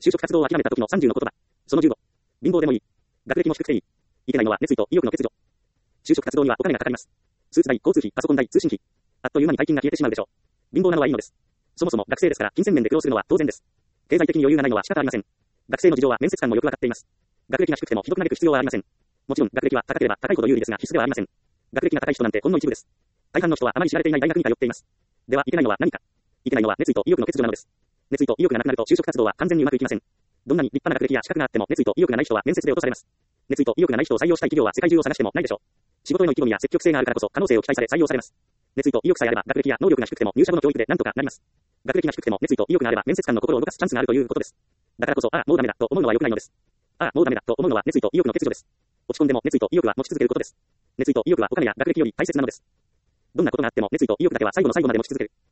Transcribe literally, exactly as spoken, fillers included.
就職活動を諦めた時のさんじゅうの言葉。そのじゅうご。貧乏でもいい。学歴も低くていい。いけないのは熱意と意欲の欠如。就職活動にはお金がかかります。スーツ代、交通費、パソコン代、通信費。あっという間に大金が消えてしまうでしょう。貧乏なのはいいのです。そもそも学生ですから金銭面で苦労するのは当然です。経済的に余裕がないのは仕方ありません。学生の事情は面接官もよくわかっています。学歴が低くてもひどく嘆く必要はありません。もちろん学歴は高ければ高いほど有利ですが必須ではありません。学歴が高い人なんてほんの一部です。大半の人はあまり知られていない大学に通っています。では、いけないのは何か。いけないのは熱意と意欲の欠如なのです。熱意と意欲がなくなると就職活動は完全にうまくいきません。どんなに立派な学歴や資格があっても熱意と意欲がない人は面接で落とされます。熱意と意欲がない人を採用したい企業は世界中を探してもないでしょう。仕事への意気込みや積極性があるからこそ可能性を期待され採用されます。熱意と意欲さえあれば学歴や能力が低くても入社後の教育で何とかなります。学歴が低くても熱意と意欲があれば面接官の心を動かすチャンスがあるということです。だからこそ、ああ、もうダメだと思うのは良くないのです。ああ、もうダメだと思うのは熱意と意欲の欠如です。落ち込んでも熱意と意欲は持ち続けることです。熱意と意欲はお金や学歴より大切なのです。どんなことがあっても熱意と意欲だけは最後の最後まで持ち続ける。